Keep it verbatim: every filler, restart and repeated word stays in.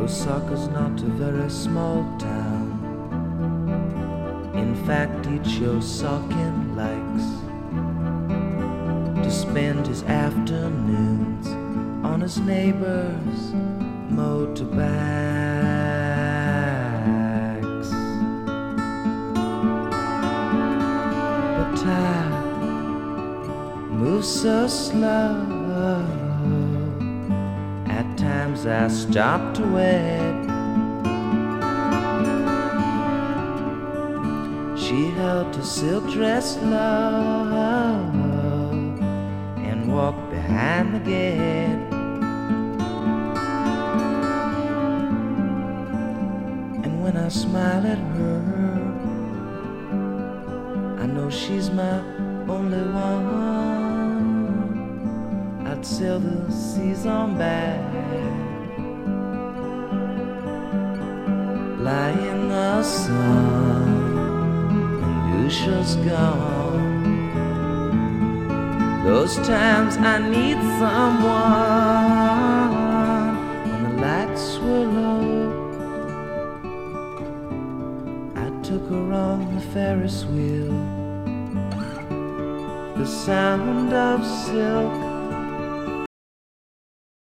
Osaka's not a very small town. In fact, each Osakan likes to spend his afternoons on his neighbor's motorbikes. But time moves so slow. At times I stop to wait. She held her silk dress low and walked behind the gate. And when I smile at her, I know she's my only one. I'd sail the seas on back, lie in the sun, and Lucia's gone. Those times I need someone when the lights were low. I took her on the Ferris wheel. The sound of silk